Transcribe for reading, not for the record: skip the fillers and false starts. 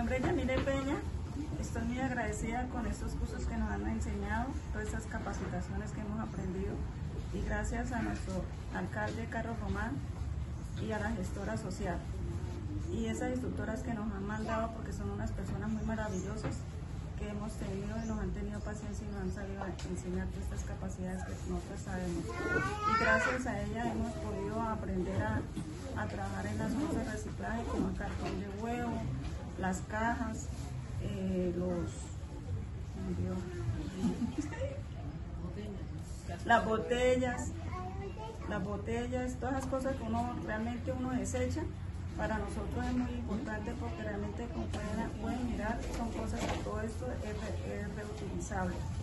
nombre es Yamile Peña. Estoy muy agradecida con estos cursos que nos han enseñado, todas estas capacitaciones que hemos aprendido, y gracias a nuestro alcalde Carlos Román y a la gestora social y esas instructoras que nos han mandado, porque son unas personas muy maravillosas que hemos tenido y nos han tenido paciencia y nos han sabido enseñar todas estas capacidades que nosotros sabemos. Y gracias a ellas hemos podido aprender a trabajar en las cosas de reciclaje, como el cartón de huevo, las cajas, las botellas, todas las cosas que realmente uno desecha. Para nosotros es muy importante porque realmente, como pueden mirar, son cosas que todo esto es reutilizable.